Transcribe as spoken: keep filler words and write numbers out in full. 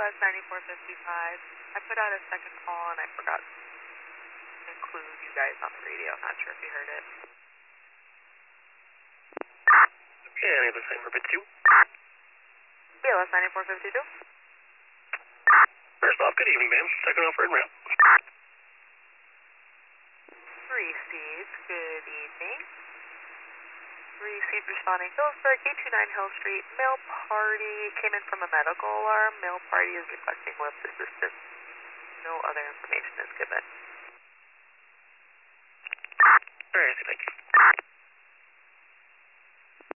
S ninety-four fifty-five. I put out a second call and I forgot to include you guys on the radio. I'm not sure if you heard it. Okay, I need the same for fifty-two. B L S ninety-four fifty-two. First off, good evening, ma'am. Second off, red rail. Received. Good evening. Received responding Phillipsburg, eight two nine Hill Street. Male party came in from a medical alarm. Male party is requesting lift assistance. No other information is given. Very easy, thank you.